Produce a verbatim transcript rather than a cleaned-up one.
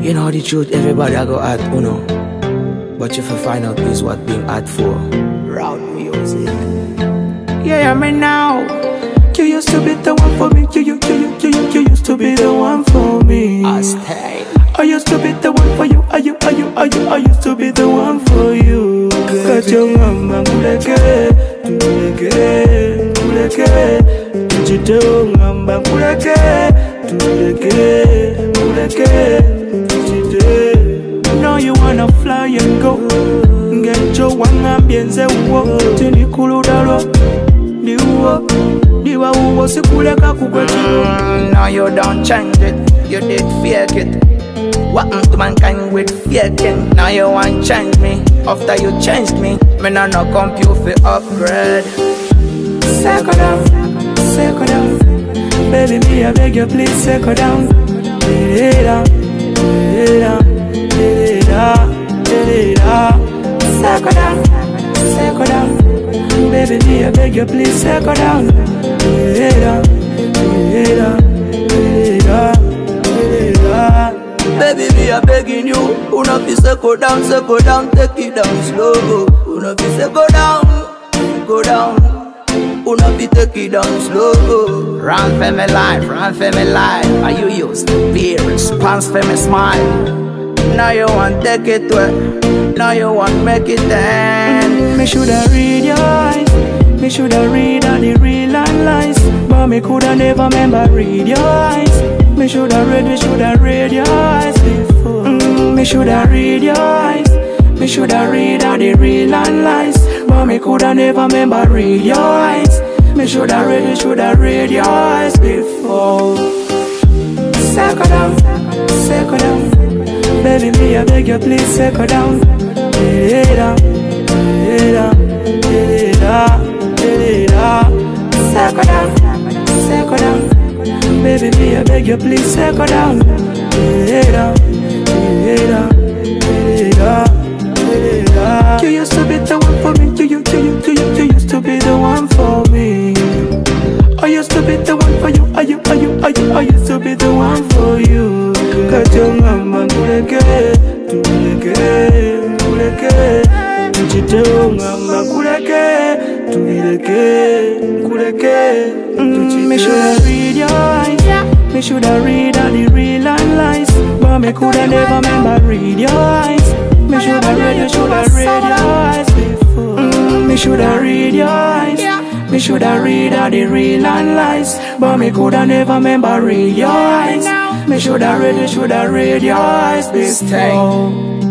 You know the truth, everybody I go at uno. But if you find out is what being at for. Route music. Yeah, I mean now. You used to be the one for me. You, you, you, you, you, you used to be the one for me. I stay. I used to be the one for you. Are you, are you, are you? I used to be the one for you. Got your mama, kuleke, kuleke, kuleke. Tujito mama, kuleke, kuleke, kuleke, tujite. Now you wanna fly and go. Get your one ambience wo. Tini kuludalo, diwo, diwa wo sikuleka kukwetilo. Now you don't change it, you did fake it. What to mankind with faking? Now you want change me. After you changed me, me nah no compute for upgrade. Settle down, settle down. Baby, me I beg you please settle down. Lay it down, lay it down, lay it down, lay it down. Settle down, settle down. Baby, me I beg you please settle down. Lay it down, lay it down, lay it down, lay it down. Baby, me a begging you. Una fi say go down, say go down, take it down slow. Una fi say go down, go down. Una fi take it down slow. Run for me life, run for me life. Are you used to be response for me smile? Now you want take it to now you want make it end. Me shoulda read your eyes. Me shoulda read all the real and lies. But me coulda never remember read your eyes. Me shoulda read, me shoulda read your eyes before. Mm, me shoulda read your eyes. Me shoulda read all the real and lies. But me coulda never remember read your eyes. Me shoulda read, me shoulda read your eyes before. Settle down, settle down. Baby, me I beg you please settle down. Lay it down, lay it down, lay it down, lay it down. Settle down, settle down. Baby, me I beg you please settle down. Lay it down, lay it down, lay it down, lay it down. You used to be the one for me. You, you, you, you, you, you used to be the one for me. I used to be the one for you. Are you, are you, are you? I used to be the one for you. Got your mama, kuleke, kuleke, kuleke. Tujito mama, kuleke, kuleke, kuleke. Me shoulda read your eyes. Me shoulda read all the real and lies. But me coulda never remember read your eyes. Me shoulda read, me shoulda read your eyes before. Mm, me shoulda read your eyes. Me shoulda read all the real and lies. But me coulda never remember read your eyes. Me shoulda read, me shoulda read your eyes before.